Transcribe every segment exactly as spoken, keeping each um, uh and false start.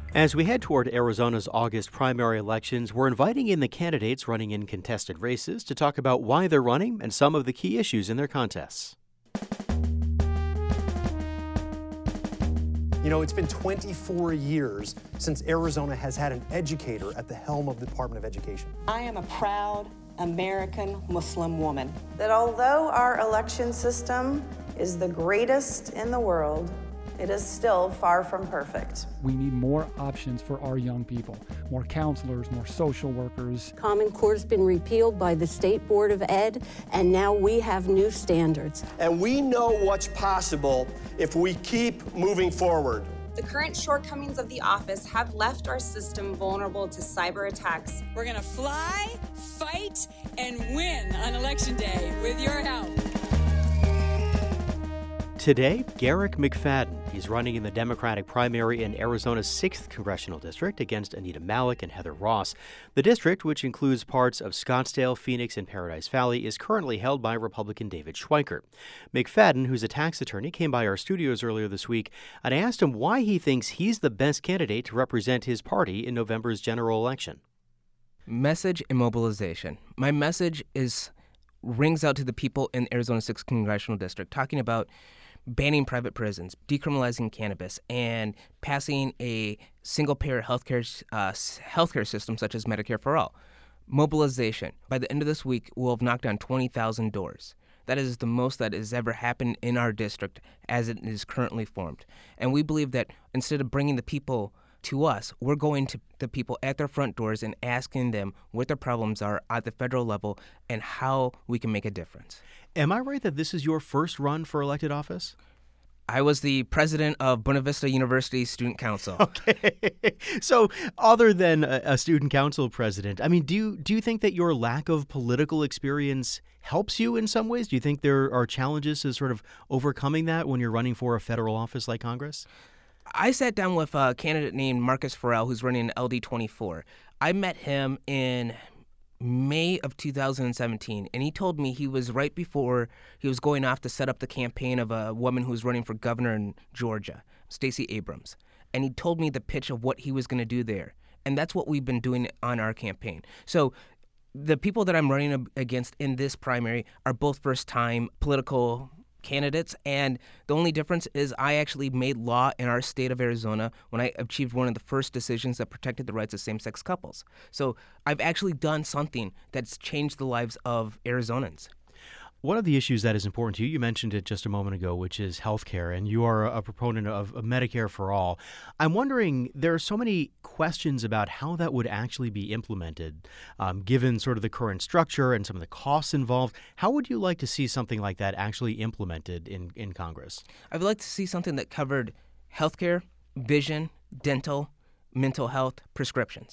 As we head toward Arizona's August primary elections, we're inviting in the candidates running in contested races to talk about why they're running and some of the key issues in their contests. You know, it's been twenty-four years since Arizona has had an educator at the helm of the Department of Education. I am a proud American Muslim woman. That although our election system is the greatest in the world, it is still far from perfect. We need more options for our young people, more counselors, more social workers. Common Core has been repealed by the State Board of Ed, and now we have new standards. And we know what's possible if we keep moving forward. The current shortcomings of the office have left our system vulnerable to cyber attacks. We're gonna fly, fight, and win on Election Day with your help. Today, Garrick McFadden. He's running in the Democratic primary in Arizona's sixth Congressional District against Anita Malik and Heather Ross. The district, which includes parts of Scottsdale, Phoenix, and Paradise Valley, is currently held by Republican David Schweiker. McFadden, who's a tax attorney, came by our studios earlier this week, and I asked him why he thinks he's the best candidate to represent his party in November's general election. Message and mobilization. My message is rings out to the people in Arizona's sixth Congressional District, talking about banning private prisons, decriminalizing cannabis, and passing a single-payer healthcare uh, healthcare system such as Medicare for All. Mobilization. By the end of this week, we'll have knocked down twenty thousand doors. That is the most that has ever happened in our district as it is currently formed. And we believe that instead of bringing the people to us, we're going to the people at their front doors and asking them what their problems are at the federal level and how we can make a difference. Am I right that this is your first run for elected office? I was the president of Buena Vista University Student Council. Okay. So other than a, a student council president, I mean, do you, do you think that your lack of political experience helps you in some ways? Do you think there are challenges to sort of overcoming that when you're running for a federal office like Congress? I sat down with a candidate named Marcus Farrell, who's running L D twenty-four. I met him in May of two thousand seventeen, and he told me he was right before he was going off to set up the campaign of a woman who was running for governor in Georgia, Stacey Abrams. And he told me the pitch of what he was going to do there. And that's what we've been doing on our campaign. So the people that I'm running against in this primary are both first-time political candidates, and the only difference is I actually made law in our state of Arizona when I achieved one of the first decisions that protected the rights of same-sex couples. So I've actually done something that's changed the lives of Arizonans. One of the issues that is important to you, you mentioned it just a moment ago, which is health care, and you are a proponent of Medicare for All. I'm wondering, there are so many questions about how that would actually be implemented, um, given sort of the current structure and some of the costs involved. How would you like to see something like that actually implemented in, in Congress? I would like to see something that covered health care, vision, dental, mental health, prescriptions.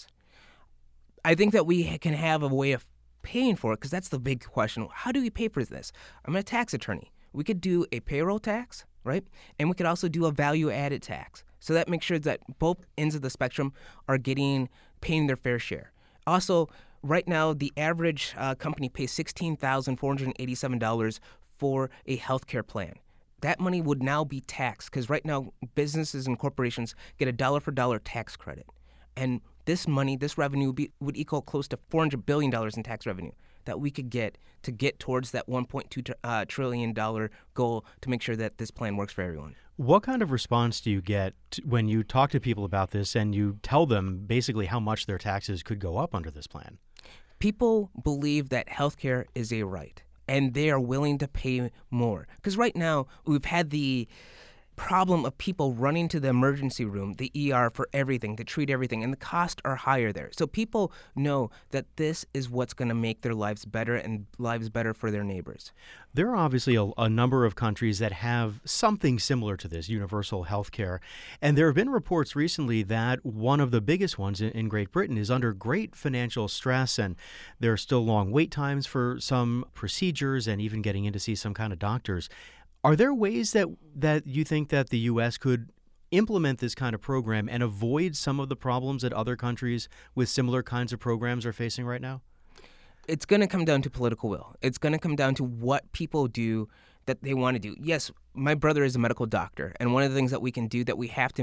I think that we can have a way of paying for it, because that's the big question. How do we pay for this? I'm a tax attorney. We could do a payroll tax, right? And we could also do a value-added tax. So that makes sure that both ends of the spectrum are getting paying their fair share. Also, right now, the average uh, company pays sixteen thousand four hundred eighty-seven dollars for a health care plan. That money would now be taxed, because right now, businesses and corporations get a dollar-for-dollar tax credit. And this money, this revenue would, be, would equal close to four hundred billion dollars in tax revenue that we could get to get towards that one point two uh, trillion dollars goal to make sure that this plan works for everyone. What kind of response do you get when you talk to people about this and you tell them basically how much their taxes could go up under this plan? People believe that healthcare is a right, and they are willing to pay more. Because right now, we've had the problem of people running to the emergency room, the E R, for everything, to treat everything, and the costs are higher there. So people know that this is what's going to make their lives better and lives better for their neighbors. There are obviously a, a number of countries that have something similar to this, universal health care. And there have been reports recently that one of the biggest ones in, in Great Britain is under great financial stress, and there are still long wait times for some procedures and even getting in to see some kind of doctors. Are there ways that, that you think that the U S could implement this kind of program and avoid some of the problems that other countries with similar kinds of programs are facing right now? It's going to come down to political will. It's going to come down to what people do that they want to do. Yes, my brother is a medical doctor, and one of the things that we can do that we have to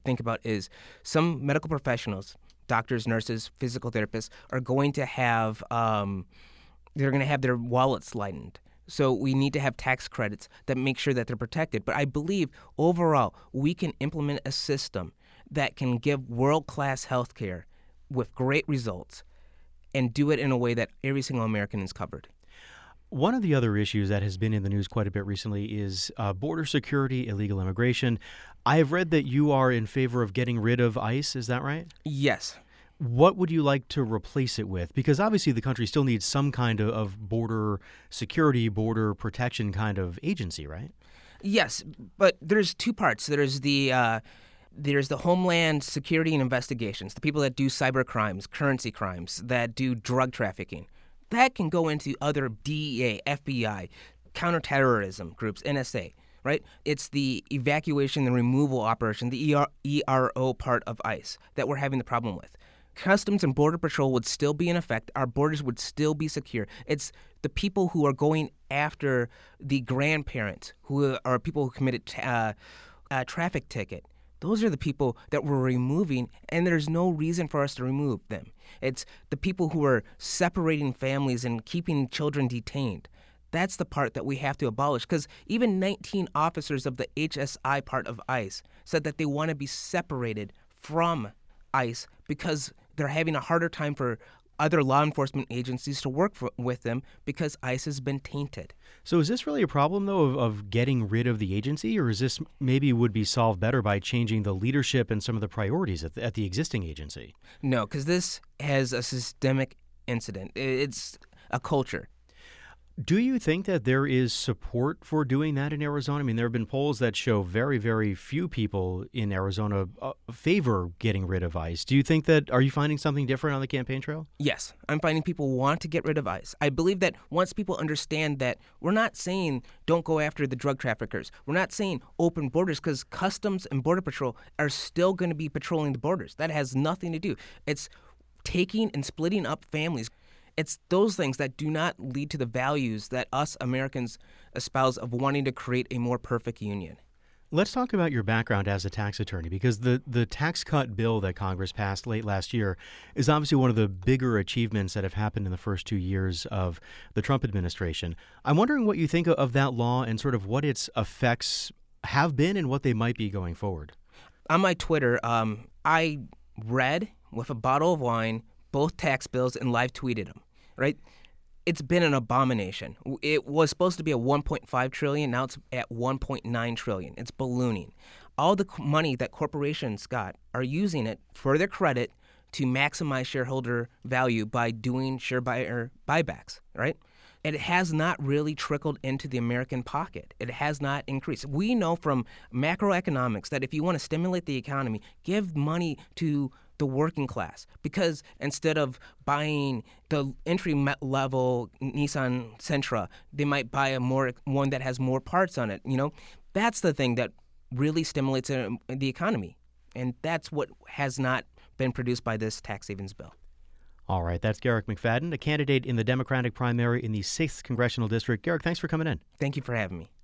think about is some medical professionals, doctors, nurses, physical therapists, are going to have um, they're going to have their wallets lightened. So we need to have tax credits that make sure that they're protected. But I believe overall we can implement a system that can give world-class health care with great results and do it in a way that every single American is covered. One of the other issues that has been in the news quite a bit recently is uh, border security, illegal immigration. I have read that you are in favor of getting rid of ICE. Is that right? Yes. What would you like to replace it with? Because obviously the country still needs some kind of, of border security, border protection kind of agency, right? Yes, but there's two parts. There's the uh, there's the Homeland Security and Investigations, the people that do cyber crimes, currency crimes, that do drug trafficking. That can go into other D E A, F B I, counterterrorism groups, N S A, right? It's the evacuation and removal operation, the E R O part of ICE that we're having the problem with. Customs and Border Patrol would still be in effect. Our borders would still be secure. It's the people who are going after the grandparents, who are people who committed uh, a traffic ticket. Those are the people that we're removing, and there's no reason for us to remove them. It's the people who are separating families and keeping children detained. That's the part that we have to abolish, because even nineteen officers of the H S I part of ICE said that they want to be separated from ICE because they're having a harder time for other law enforcement agencies to work for, with them because ICE has been tainted. So is this really a problem, though, of, of getting rid of the agency, or is this maybe would be solved better by changing the leadership and some of the priorities at the, at the existing agency? No, because this has a systemic incident. It's a culture. Do you think that there is support for doing that in Arizona? I mean, there have been polls that show very, very few people in Arizona uh, favor getting rid of ICE. Do you think that, are you finding something different on the campaign trail? Yes, I'm finding people want to get rid of ICE. I believe that once people understand that we're not saying don't go after the drug traffickers, we're not saying open borders, because Customs and Border Patrol are still going to be patrolling the borders. That has nothing to do. It's taking and splitting up families. It's those things that do not lead to the values that us Americans espouse of wanting to create a more perfect union. Let's talk about your background as a tax attorney, because the, the tax cut bill that Congress passed late last year is obviously one of the bigger achievements that have happened in the first two years of the Trump administration. I'm wondering what you think of that law and sort of what its effects have been and what they might be going forward. On my Twitter, um, I read with a bottle of wine both tax bills and live tweeted them. Right? It's been an abomination. It was supposed to be a one point five trillion dollars. Now it's at one point nine trillion dollars. It's ballooning. All the money that corporations got are using it for their credit to maximize shareholder value by doing share buyer buybacks, right? And it has not really trickled into the American pocket. It has not increased. We know from macroeconomics that if you want to stimulate the economy, give money to the working class, because instead of buying the entry-level Nissan Sentra, they might buy a more one that has more parts on it. You know, that's the thing that really stimulates the economy, and that's what has not been produced by this tax savings bill. All right, that's Garrick McFadden, a candidate in the Democratic primary in the sixth Congressional District. Garrick, thanks for coming in. Thank you for having me.